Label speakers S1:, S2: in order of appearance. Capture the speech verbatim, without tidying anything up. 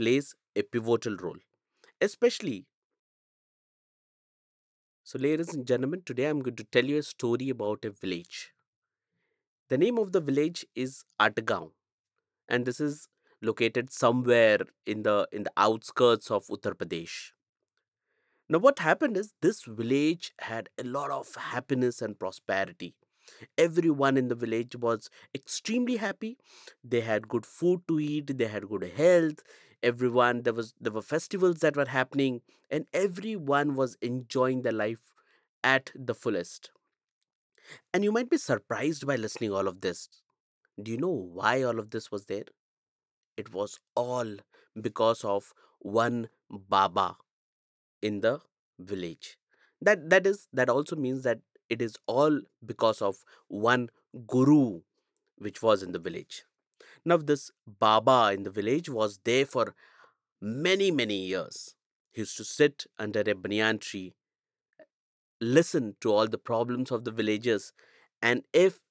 S1: plays a pivotal role, especially. So, ladies and gentlemen, today I'm going to tell you a story about a village. The name of the village is Atgaon, and this is located somewhere in the in the outskirts of Uttar Pradesh. Now, what happened is this village had a lot of happiness and prosperity. Everyone in the village was extremely happy. They had good food to eat, they had good health. Everyone, there was there were festivals that were happening, and everyone was enjoying their life at the fullest. And you might be surprised by listening all of this. Do you know why all of this was there? It was all because of one Baba in the village. That that is that also means that it is all because of one guru which was in the village. Now this Baba in the village was there for many many years. He used to sit under a banyan tree, listen to all the problems of the villagers, and if